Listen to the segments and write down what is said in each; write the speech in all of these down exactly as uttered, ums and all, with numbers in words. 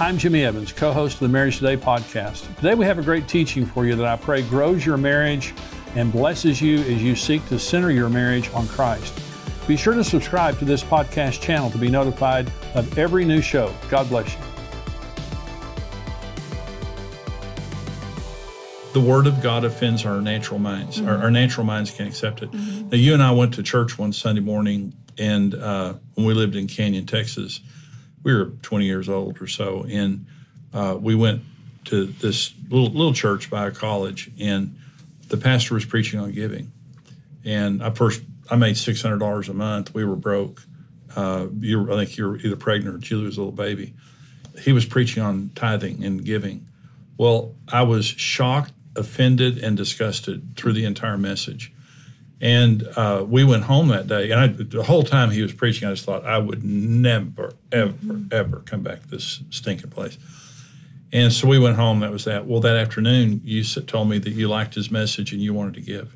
I'm Jimmy Evans, co-host of the Marriage Today podcast. Today we have a great teaching for you that I pray grows your marriage and blesses you as you seek to center your marriage on Christ. Be sure to subscribe to this podcast channel to be notified of every new show. God bless you. The Word of God offends our natural minds. Mm-hmm. Our, our natural minds can't accept it. Mm-hmm. Now, you and I went to church one Sunday morning, and uh, when we lived in Canyon, Texas, we were twenty years old or so, and uh, we went to this little little church by a college, and the pastor was preaching on giving. And I first, I made six hundred dollars a month. We were broke. Uh, you were, I think you were either pregnant or Julie was a little baby. He was preaching on tithing and giving. Well, I was shocked, offended, and disgusted through the entire message. And uh, we went home that day, and I, the whole time he was preaching, I just thought I would never, ever, mm-hmm. ever come back to this stinking place. And so we went home. That was that. Well, that afternoon, you told me that you liked his message and you wanted to give.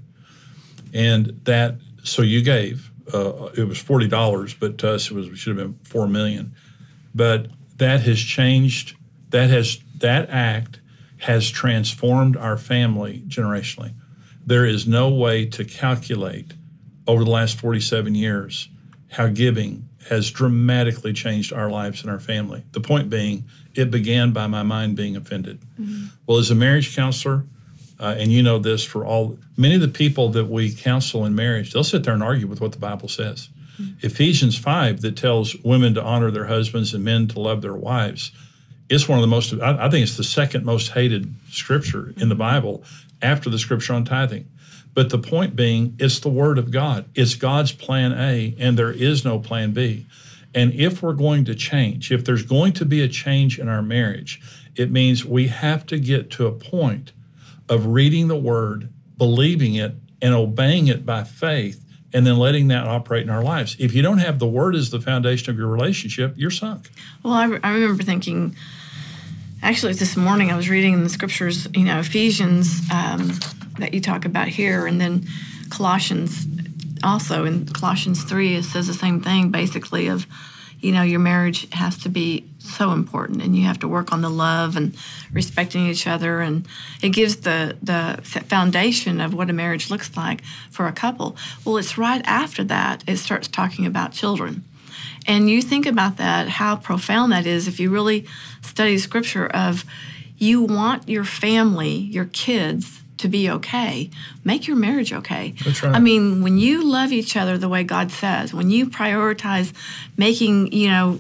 And that, so you gave. Uh, it was forty dollars, but to us, it was, it should have been four million dollars. But that has changed. That has that act has transformed our family generationally. There is no way to calculate over the last forty-seven years how giving has dramatically changed our lives and our family. The point being, it began by my mind being offended. Mm-hmm. Well, as a marriage counselor, uh, and you know this for all, many of the people that we counsel in marriage, they'll sit there and argue with what the Bible says. Mm-hmm. Ephesians five, that tells women to honor their husbands and men to love their wives, it's one of the most, I, I think it's the second most hated scripture in the Bible after the scripture on tithing. But the point being, it's the Word of God. It's God's plan A, and there is no plan B. And if we're going to change, if there's going to be a change in our marriage, it means we have to get to a point of reading the Word, believing it, and obeying it by faith, and then letting that operate in our lives. If you don't have the Word as the foundation of your relationship, you're sunk. Well, I, re- I remember thinking, actually this morning I was reading in the scriptures, you know, Ephesians um, that you talk about here, and then Colossians also. In Colossians three, it says the same thing, basically, of, you know, your marriage has to be so important, and you have to work on the love and respecting each other, and it gives the the foundation of what a marriage looks like for a couple. Well, it's right after that it starts talking about children. And you think about that, how profound that is if you really study Scripture of you want your family, your kids, to be okay. Make your marriage okay. That's right. I mean, when you love each other the way God says, when you prioritize making, you know,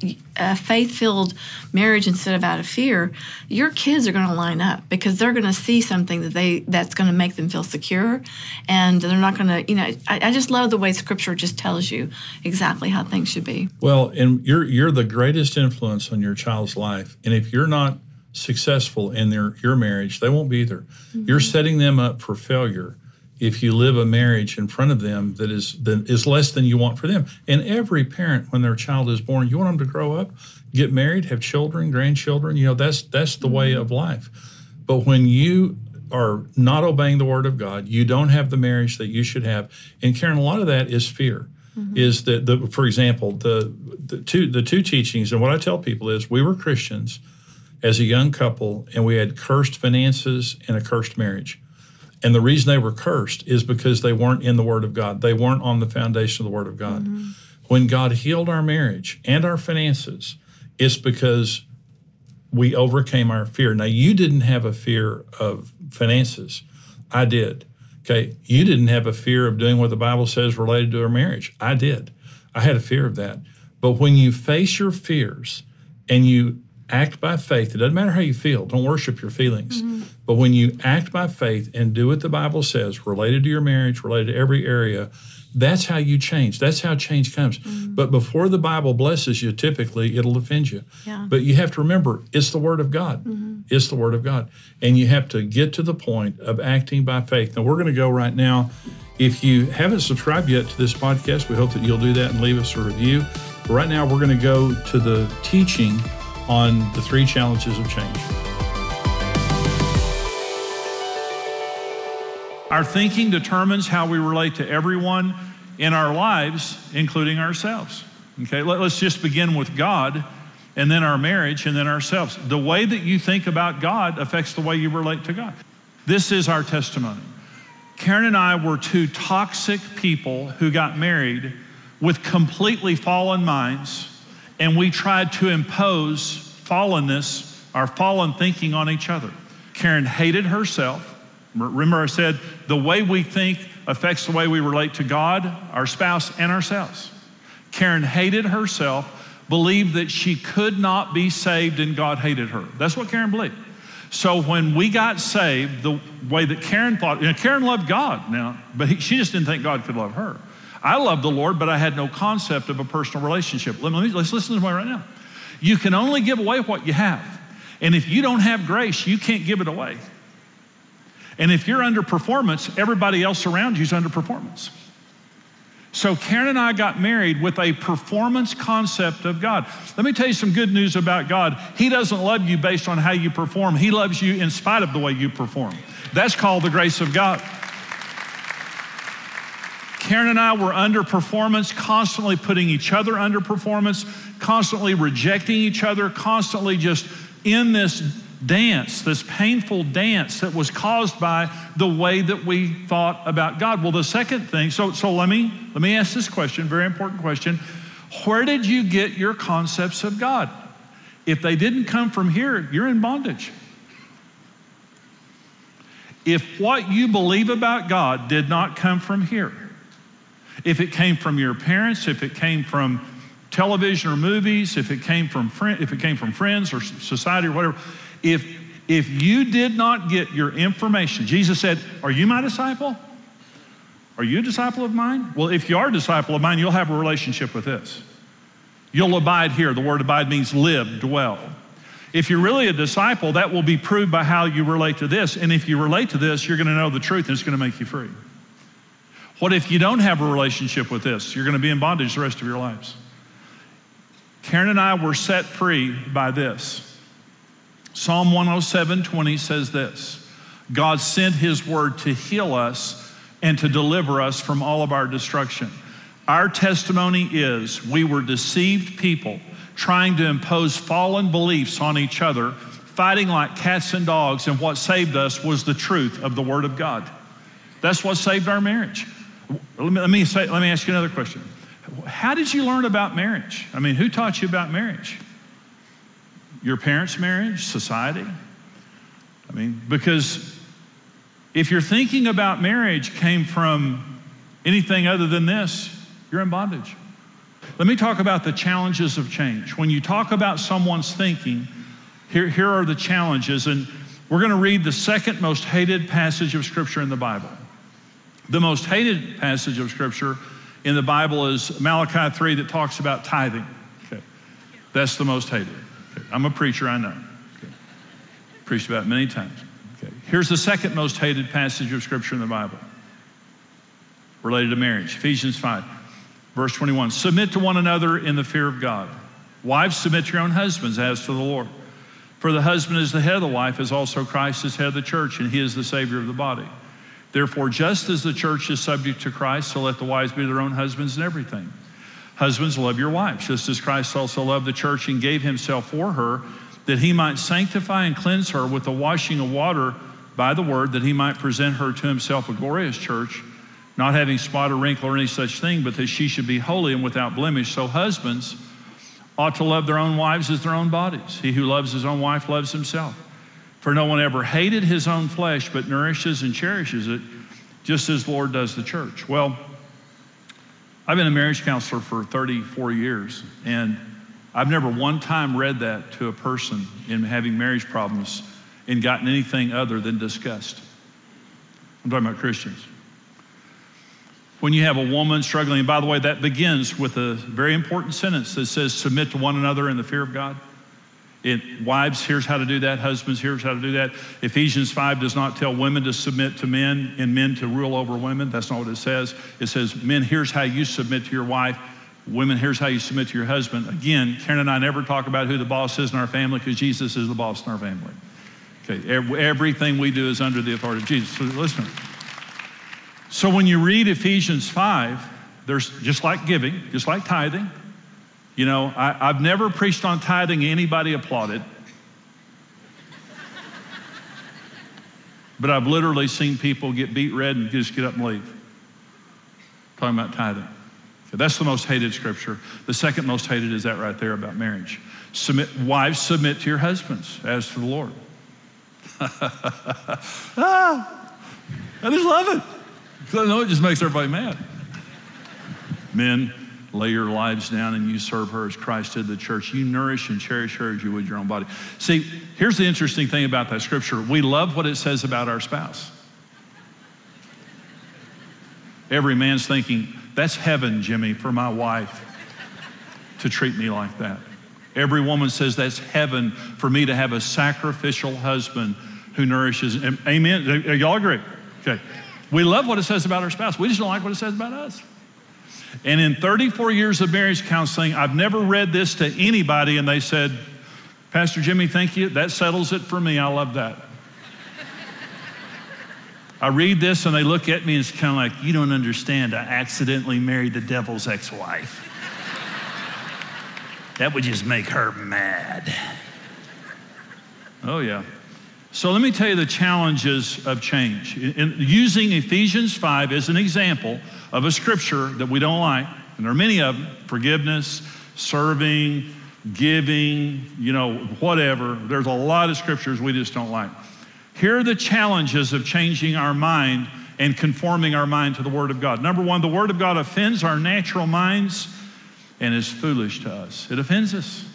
a faith-filled marriage instead of out of fear, your kids are going to line up because they're going to see something that they that's going to make them feel secure, and they're not going to, you know, I, I just love the way Scripture just tells you exactly how things should be. Well, and you're you're the greatest influence on your child's life, and if you're not successful in their your marriage, they won't be either. Mm-hmm. You're setting them up for failure if you live a marriage in front of them that is that is less than you want for them. And every parent, when their child is born, you want them to grow up, get married, have children, grandchildren. You know, that's that's the mm-hmm. way of life. But when you are not obeying the Word of God, you don't have the marriage that you should have. And Karen, a lot of that is fear. Mm-hmm. Is that the for example, the the two the two teachings, and what I tell people is we were Christians as a young couple, and we had cursed finances and a cursed marriage. And the reason they were cursed is because they weren't in the Word of God. They weren't on the foundation of the Word of God. Mm-hmm. When God healed our marriage and our finances, it's because we overcame our fear. Now, you didn't have a fear of finances. I did. Okay, you didn't have a fear of doing what the Bible says related to our marriage. I did. I had a fear of that. But when you face your fears and you act by faith. It doesn't matter how you feel. Don't worship your feelings. Mm-hmm. But when you act by faith and do what the Bible says, related to your marriage, related to every area, that's how you change. That's how change comes. Mm-hmm. But before the Bible blesses you, typically it'll offend you. Yeah. But you have to remember, it's the Word of God. Mm-hmm. It's the Word of God. And you have to get to the point of acting by faith. Now, we're going to go right now. If you haven't subscribed yet to this podcast, we hope that you'll do that and leave us a review. But right now, we're going to go to the teaching on the three challenges of change. Our thinking determines how we relate to everyone in our lives, including ourselves. Okay, Let, let's just begin with God. and then our marriage, and then ourselves. The way that you think about God affects the way you relate to God. This is our testimony. Karen and I were two toxic people who got married with completely fallen minds, and we tried to impose fallenness, our fallen thinking on each other. Karen hated herself. Remember I said the way we think affects the way we relate to God, our spouse, and ourselves. Karen hated herself, believed that she could not be saved and God hated her. That's what Karen believed. So when we got saved, the way that Karen thought, you know, Karen loved God now, but he, she just didn't think God could love her. I loved the Lord, but I had no concept of a personal relationship. Let me, let's listen to me right now. You can only give away what you have. And if you don't have grace, you can't give it away. And if you're under performance, everybody else around you is under performance. So Karen and I got married with a performance concept of God. Let me tell you some good news about God. He doesn't love you based on how you perform. He loves you in spite of the way you perform. That's called the grace of God. Karen and I were under performance, constantly putting each other under performance, constantly rejecting each other, constantly just in this dance, this painful dance that was caused by the way that we thought about God. Well, the second thing, so, so let me, let me ask this question, very important question. Where did you get your concepts of God? If they didn't come from here, you're in bondage. If what you believe about God did not come from here, if it came from your parents, if it came from television or movies, if it came from friend, if it came from friends or society or whatever, if if you did not get your information, Jesus said, "Are you my disciple? Are you a disciple of mine?" Well, if you are a disciple of mine, you'll have a relationship with this. You'll abide here. The word abide means live, dwell. If you're really a disciple, that will be proved by how you relate to this. And if you relate to this, you're going to know the truth, and it's going to make you free. What if you don't have a relationship with this? You're going to be in bondage the rest of your lives. Karen and I were set free by this. Psalm one oh seven twenty says this: God sent his word to heal us and to deliver us from all of our destruction. Our testimony is we were deceived people trying to impose fallen beliefs on each other, fighting like cats and dogs, and what saved us was the truth of the word of God. That's what saved our marriage. Let me, let me, say, let me ask you another question. How did you learn about marriage? I mean, who taught you about marriage? Your parents' marriage, society? I mean, because if your thinking about marriage came from anything other than this, you're in bondage. Let me talk about the challenges of change. When you talk about someone's thinking, here, here are the challenges, and we're going to read the second most hated passage of Scripture in the Bible. The most hated passage of Scripture in the Bible is Malachi three that talks about tithing. Okay. That's the most hated. Okay. I'm a preacher, I know. Okay. Preached about it many times. Okay. Here's the second most hated passage of Scripture in the Bible related to marriage. Ephesians five, verse twenty-one. Submit to one another in the fear of God. Wives, submit to your own husbands as to the Lord. For the husband is the head of the wife, as also Christ is head of the church, and he is the Savior of the body. Therefore, just as the church is subject to Christ, so let the wives be their own husbands in everything. Husbands, love your wives, just as Christ also loved the church and gave himself for her, that he might sanctify and cleanse her with the washing of water by the word, that he might present her to himself a glorious church, not having spot or wrinkle or any such thing, but that she should be holy and without blemish. So husbands ought to love their own wives as their own bodies. He who loves his own wife loves himself. For no one ever hated his own flesh, but nourishes and cherishes it, just as the Lord does the church. Well, I've been a marriage counselor for thirty-four years, and I've never one time read that to a person in having marriage problems and gotten anything other than disgust. I'm talking about Christians. When you have a woman struggling, and by the way, that begins with a very important sentence that says, submit to one another in the fear of God. It, wives, here's how to do that. Husbands, here's how to do that. Ephesians five does not tell women to submit to men and men to rule over women. That's not what it says. It says, men, here's how you submit to your wife. Women, here's how you submit to your husband. Again, Karen and I never talk about who the boss is in our family because Jesus is the boss in our family. Okay, everything we do is under the authority of Jesus. So listen. So when you read Ephesians five, there's just like giving, just like tithing, You know, I, I've never preached on tithing, anybody applauded. But I've literally seen people get beat red and just get up and leave. Talking about tithing. Okay, that's the most hated scripture. The second most hated is that right there about marriage. Submit, wives, submit to your husbands as to the Lord. ah, I just love it. Because I know it just makes everybody mad. Men, lay your lives down and you serve her as Christ did the church. You nourish and cherish her as you would your own body. See, here's the interesting thing about that scripture. We love what it says about our spouse. Every man's thinking, that's heaven, Jimmy, for my wife to treat me like that. Every woman says that's heaven for me to have a sacrificial husband who nourishes. Amen? Y'all agree? Okay. We love what it says about our spouse. We just don't like what it says about us. And in thirty-four years of marriage counseling, I've never read this to anybody and they said, Pastor Jimmy, thank you. That settles it for me. I love that. I read this and they look at me and it's kind of like, you don't understand. I accidentally married the devil's ex-wife. That would just make her mad. Oh, yeah. So let me tell you the challenges of change. In, in, using Ephesians five as an example of a scripture that we don't like, and there are many of them, forgiveness, serving, giving, you know, whatever. There's a lot of scriptures we just don't like. Here are the challenges of changing our mind and conforming our mind to the Word of God. Number one, the Word of God offends our natural minds and is foolish to us. It offends us.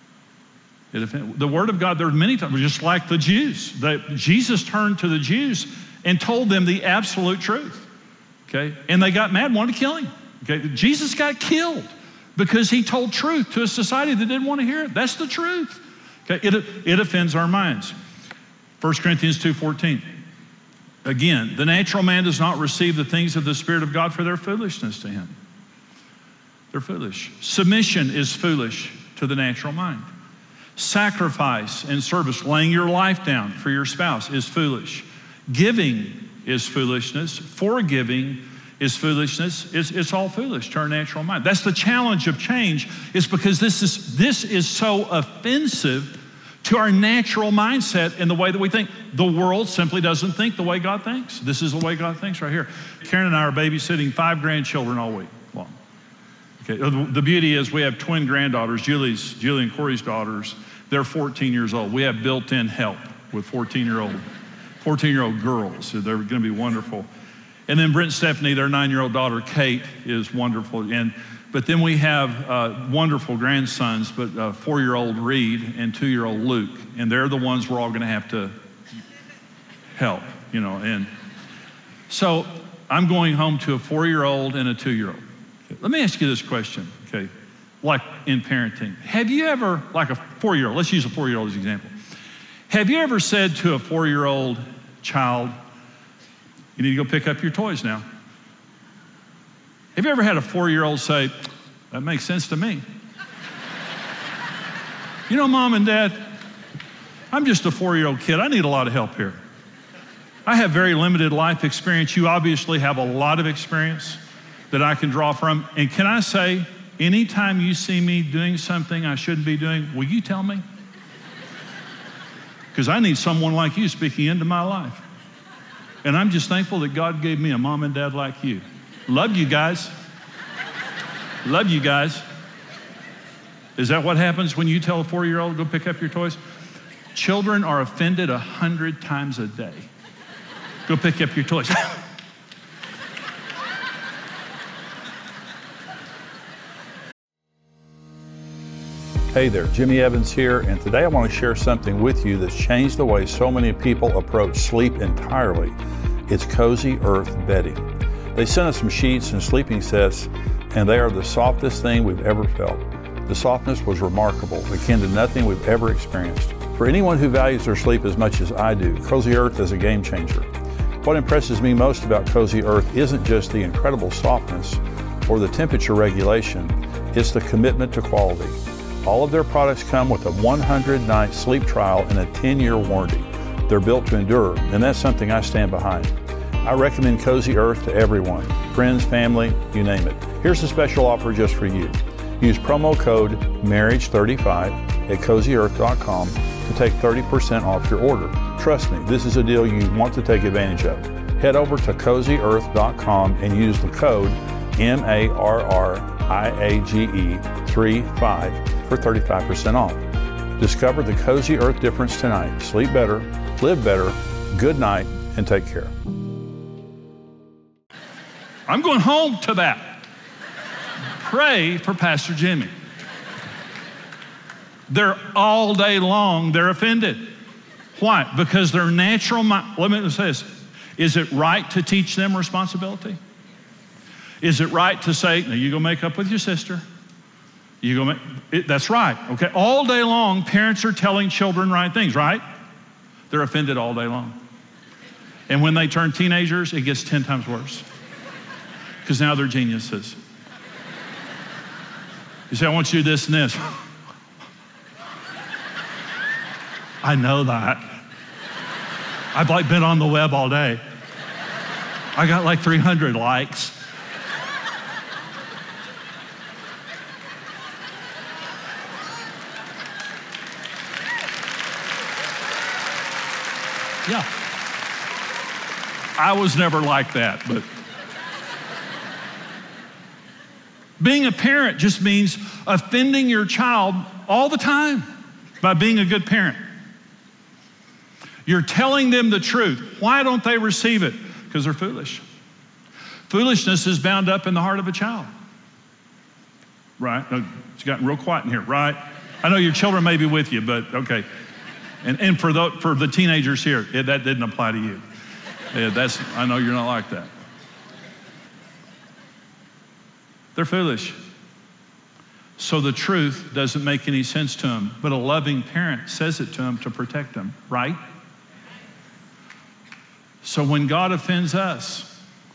It offends. The Word of God, there are many times, just like the Jews. They, Jesus turned to the Jews and told them the absolute truth. Okay, and they got mad, wanted to kill him. Okay, Jesus got killed because he told truth to a society that didn't want to hear it. That's the truth. Okay, it, it offends our minds. First Corinthians two fourteen. Again, the natural man does not receive the things of the Spirit of God for their foolishness to him. They're foolish. Submission is foolish to the natural mind. Sacrifice and service, laying your life down for your spouse, is foolish. Giving is foolishness. Forgiving is foolishness. It's, it's all foolish to our natural mind. That's the challenge of change, is because this is, this is so offensive to our natural mindset and the way that we think. The world simply doesn't think the way God thinks. This is the way God thinks right here. Karen and I are babysitting five grandchildren all week long. Okay, the beauty is we have twin granddaughters, Julie's, Julie and Corey's daughters. They're fourteen years old. We have built-in help with fourteen-year-old fourteen-year-old girls. So they're going to be wonderful. And then Brent and Stephanie, their nine-year-old daughter, Kate, is wonderful. And But then we have uh, wonderful grandsons, but uh, four-year-old Reed and two-year-old Luke. And they're the ones we're all going to have to help, you know. And so I'm going home to a four-year-old and a two-year-old. Okay. Let me ask you this question, okay? Like in parenting. Have you ever, like a four-year-old, let's use a four-year-old as an example. Have you ever said to a four-year-old child, you need to go pick up your toys now? Have you ever had a four-year-old say, that makes sense to me? You know, Mom and Dad, I'm just a four-year-old kid. I need a lot of help here. I have very limited life experience. You obviously have a lot of experience that I can draw from. And can I say, anytime you see me doing something I shouldn't be doing, will you tell me? Because I need someone like you speaking into my life. And I'm just thankful that God gave me a mom and dad like you. Love you guys. Love you guys. Is that what happens when you tell a four-year-old, go pick up your toys? Children are offended a hundred times a day. Go pick up your toys. Hey there, Jimmy Evans here, and today I want to share something with you that's changed the way so many people approach sleep entirely. It's Cozy Earth bedding. They sent us some sheets and sleeping sets, and they are the softest thing we've ever felt. The softness was remarkable, akin to nothing we've ever experienced. For anyone who values their sleep as much as I do, Cozy Earth is a game changer. What impresses me most about Cozy Earth isn't just the incredible softness or the temperature regulation, it's the commitment to quality. All of their products come with a one hundred night sleep trial and a ten year warranty. They're built to endure, and that's something I stand behind. I recommend Cozy Earth to everyone, friends, family, you name it. Here's a special offer just for you. Use promo code marriage thirty-five at cozy earth dot com to take thirty percent off your order. Trust me, this is a deal you want to take advantage of. Head over to cozy earth dot com and use the code M A R R I A G E thirty-five for thirty-five percent off. Discover the Cozy Earth difference tonight. Sleep better, live better, good night, and take care. I'm going home to that. Pray for Pastor Jimmy. They're all day long, they're offended. Why? Because their natural mind, let me say this. Is it right to teach them responsibility? Is it right to say, now you go make up with your sister? You go make, it, that's right, okay? All day long, parents are telling children right things, right? They're offended all day long. And when they turn teenagers, it gets ten times worse. Because now they're geniuses. You say, I want you to do this and this. I know that. I've like been on the web all day. I got like three hundred likes. Yeah. I was never like that, but being a parent just means offending your child all the time by being a good parent. You're telling them the truth. Why don't they receive it? Because they're foolish. Foolishness is bound up in the heart of a child. Right? It's gotten real quiet in here, right? I know your children may be with you, but okay. And, and for, the, for the teenagers here, it, that didn't apply to you. Yeah, that's, I know you're not like that. They're foolish. So the truth doesn't make any sense to them, but a loving parent says it to them to protect them, right? So when God offends us,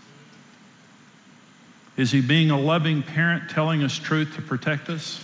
is he being a loving parent telling us truth to protect us?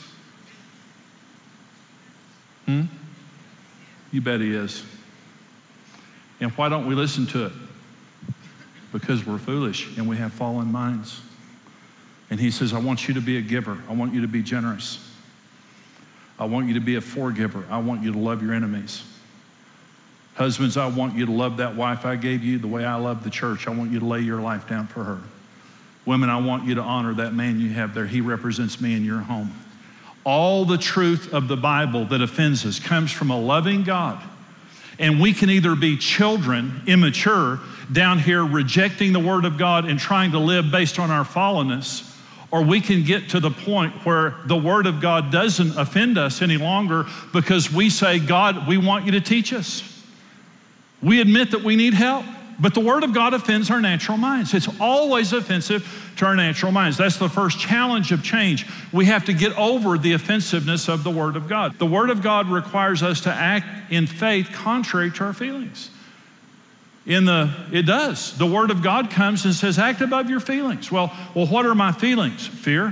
Hmm? You bet he is. And why don't we listen to it? Because we're foolish and we have fallen minds. And he says, I want you to be a giver. I want you to be generous. I want you to be a forgiver. I want you to love your enemies. Husbands, I want you to love that wife I gave you the way I love the church. I want you to lay your life down for her. Women, I want you to honor that man you have there. He represents me in your home. All the truth of the Bible that offends us comes from a loving God. And we can either be children, immature, down here rejecting the word of God and trying to live based on our fallenness, or we can get to the point where the word of God doesn't offend us any longer because we say, God, we want you to teach us. We admit that we need help, but the word of God offends our natural minds. It's always offensive to our natural minds. That's the first challenge of change. We have to get over the offensiveness of the word of God. The word of God requires us to act in faith contrary to our feelings. In the, it does. The word of God comes and says, act above your feelings. Well, well, what are my feelings? Fear.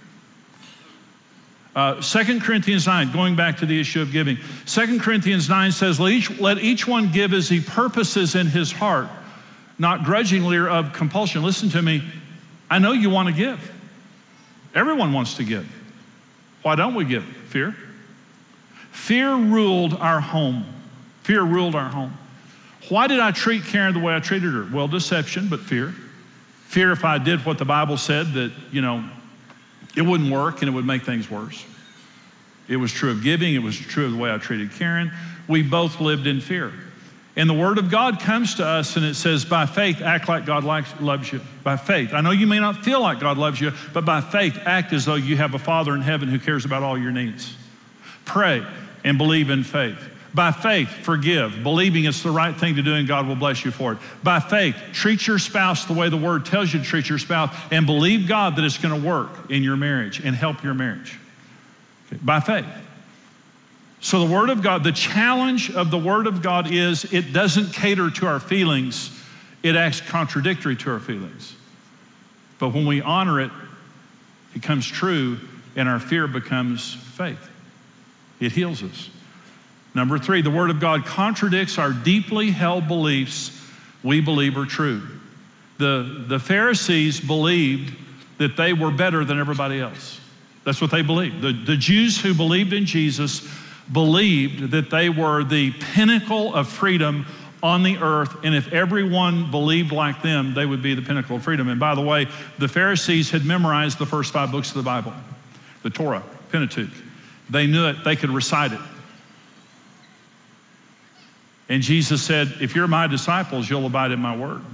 Uh, Second Corinthians nine, going back to the issue of giving. Second Corinthians nine says, let each, let each one give as he purposes in his heart, not grudgingly or of compulsion. Listen to me. I know you want to give. Everyone wants to give. Why don't we give? Fear. Fear ruled our home. Fear ruled our home. Why did I treat Karen the way I treated her? Well, deception, but fear. Fear if I did what the Bible said that, you know, it wouldn't work and it would make things worse. It was true of giving. It was true of the way I treated Karen. We both lived in fear. And the word of God comes to us and it says, by faith, act like God likes, loves you. By faith. I know you may not feel like God loves you, but by faith, act as though you have a Father in heaven who cares about all your needs. Pray and believe in faith. By faith, forgive, believing it's the right thing to do and God will bless you for it. By faith, treat your spouse the way the word tells you to treat your spouse and believe God that it's going to work in your marriage and help your marriage. Okay. By faith. So the word of God, the challenge of the word of God is it doesn't cater to our feelings. It acts contradictory to our feelings. But when we honor it, it comes true and our fear becomes faith. It heals us. Number three, the word of God contradicts our deeply held beliefs we believe are true. The, the Pharisees believed that they were better than everybody else. That's what they believed. The, the Jews who believed in Jesus believed that they were the pinnacle of freedom on the earth, and if everyone believed like them, they would be the pinnacle of freedom. And by the way, the Pharisees had memorized the first five books of the Bible, the Torah, Pentateuch. They knew it, they could recite it. And Jesus said, if you're my disciples, you'll abide in my word.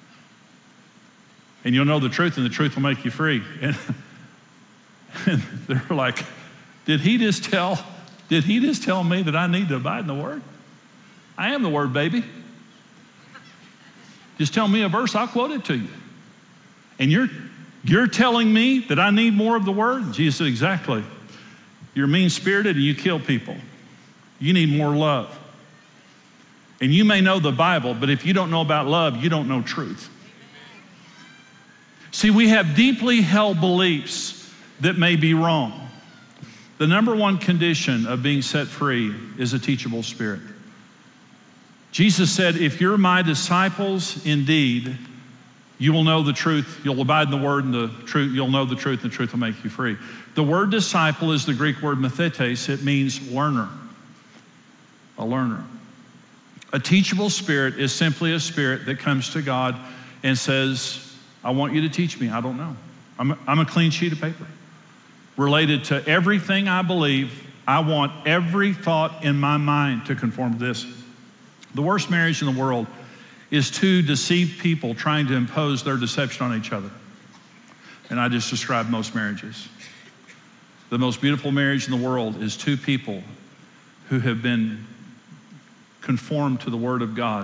And you'll know the truth, and the truth will make you free. And, and they're like, did he just tell, did he just tell me that I need to abide in the word? I am the word, baby. Just tell me a verse, I'll quote it to you. And you're, you're telling me that I need more of the word? Jesus said, exactly. You're mean-spirited and you kill people. You need more love. And you may know the Bible, but if you don't know about love, you don't know truth. See, we have deeply held beliefs that may be wrong. The number one condition of being set free is a teachable spirit. Jesus said, if you're my disciples indeed, you will know the truth, you'll abide in the word, and the truth, you'll know the truth, and the truth will make you free. The word disciple is the Greek word mathetes. It means learner, a learner. A teachable spirit is simply a spirit that comes to God and says, I want you to teach me. I don't know. I'm a, I'm a clean sheet of paper. Related to everything I believe, I want every thought in my mind to conform to this. The worst marriage in the world is two deceived people trying to impose their deception on each other. And I just described most marriages. The most beautiful marriage in the world is two people who have been conformed to the Word of God,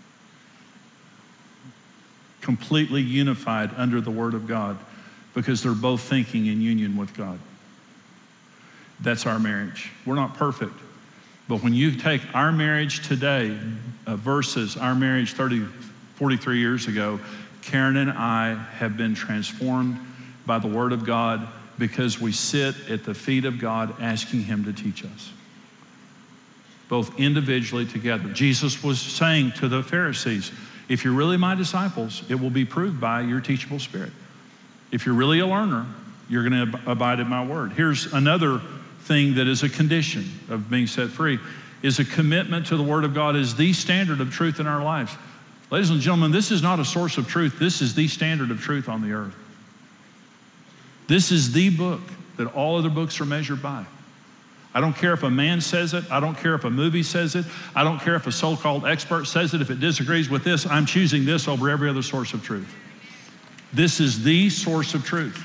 completely unified under the Word of God, because they're both thinking in union with God. That's our marriage. We're not perfect. But when you take our marriage today uh, versus our marriage thirty, forty-three years ago, Karen and I have been transformed by the Word of God because we sit at the feet of God asking Him to teach us, both individually together. Jesus was saying to the Pharisees, if you're really my disciples, it will be proved by your teachable spirit. If you're really a learner, you're going to abide in my word. Here's another thing that is a condition of being set free, is a commitment to the Word of God as the standard of truth in our lives. Ladies and gentlemen, this is not a source of truth. This is the standard of truth on the earth. This is the book that all other books are measured by. I don't care if a man says it. I don't care if a movie says it. I don't care if a so-called expert says it. If it disagrees with this, I'm choosing this over every other source of truth. This is the source of truth.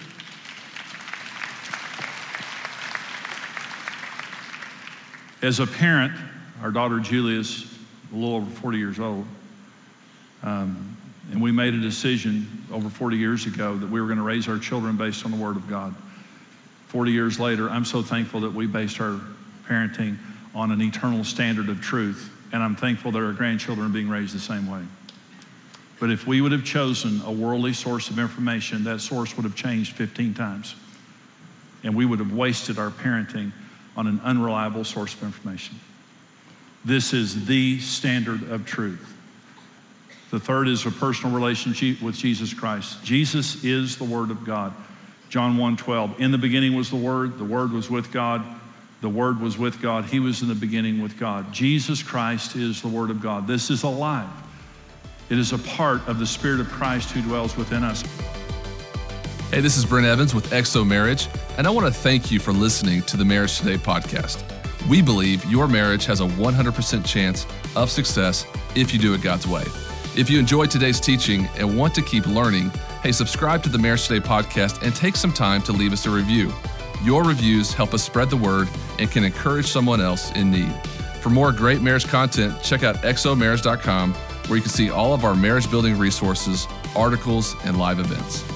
As a parent, our daughter Julia is a little over forty years old. Um, and we made a decision over forty years ago that we were going to raise our children based on the Word of God. forty years later, I'm so thankful that we based our parenting on an eternal standard of truth. And I'm thankful that our grandchildren are being raised the same way. But if we would have chosen a worldly source of information, that source would have changed fifteen times. And we would have wasted our parenting on an unreliable source of information. This is the standard of truth. The third is a personal relationship with Jesus Christ. Jesus is the Word of God. John one twelve, in the beginning was the Word, the Word was with God, the Word was with God, He was in the beginning with God. Jesus Christ is the Word of God. This is alive. It is a part of the Spirit of Christ who dwells within us. Hey, this is Brent Evans with X O Marriage, and I want to thank you for listening to the Marriage Today podcast. We believe your marriage has a one hundred percent chance of success if you do it God's way. If you enjoyed today's teaching and want to keep learning, hey, subscribe to the Marriage Today podcast and take some time to leave us a review. Your reviews help us spread the word and can encourage someone else in need. For more great marriage content, check out x o marriage dot com, where you can see all of our marriage building resources, articles, and live events.